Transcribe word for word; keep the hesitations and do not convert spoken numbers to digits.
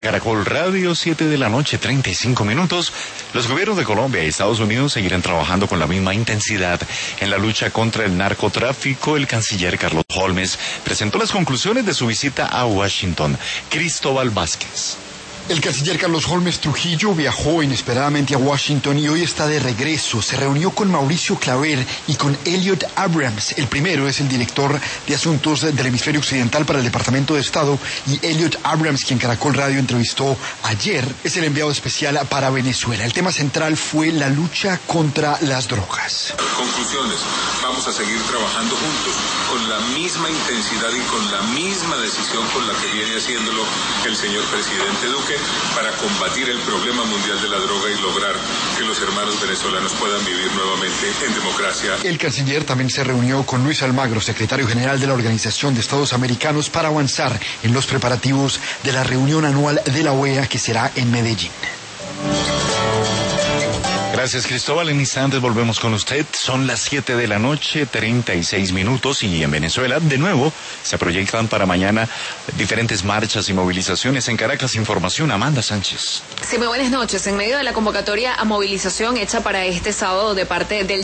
Caracol Radio, siete de la noche, treinta y cinco minutos. Los gobiernos de Colombia y Estados Unidos seguirán trabajando con la misma intensidad en la lucha contra el narcotráfico. El canciller Carlos Holmes presentó las conclusiones de su visita a Washington. Cristóbal Vázquez. El canciller Carlos Holmes Trujillo viajó inesperadamente a Washington y hoy está de regreso. Se reunió con Mauricio Claver y con Elliot Abrams. El primero es el director de Asuntos del Hemisferio Occidental para el Departamento de Estado, y Elliot Abrams, quien Caracol Radio entrevistó ayer, es el enviado especial para Venezuela. El tema central fue la lucha contra las drogas. Conclusiones. Vamos a seguir trabajando juntos con la misma intensidad y con la misma decisión con la que viene haciéndolo el señor presidente Duque, para combatir el problema mundial de la droga y lograr que los hermanos venezolanos puedan vivir nuevamente en democracia. El canciller también se reunió con Luis Almagro, secretario general de la Organización de Estados Americanos, para avanzar en los preparativos de la reunión anual de la O E A que será en Medellín. Gracias, Cristóbal. En instantes volvemos con usted. Son las siete de la noche, treinta y seis minutos, y en Venezuela, de nuevo, se proyectan para mañana diferentes marchas y movilizaciones. En Caracas, información, Amanda Sánchez. Sí, muy buenas noches. En medio de la convocatoria a movilización hecha para este sábado de parte del